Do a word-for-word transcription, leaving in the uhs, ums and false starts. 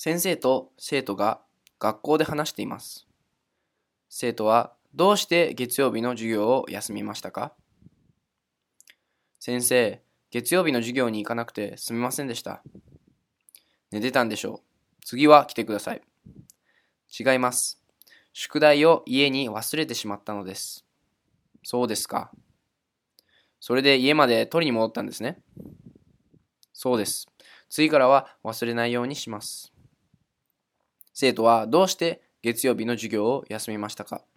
先生と生徒が学校で話しています。生徒はどうして月曜日の授業を休みましたか？先生、月曜日の授業に行かなくてすみませんでした。寝てたんでしょう。次は来てください。違います。宿題を家に忘れてしまったのです。そうですか。それで家まで取りに戻ったんですね。そうです。次からは忘れないようにします。生徒はどうして月曜日の授業を休みましたか？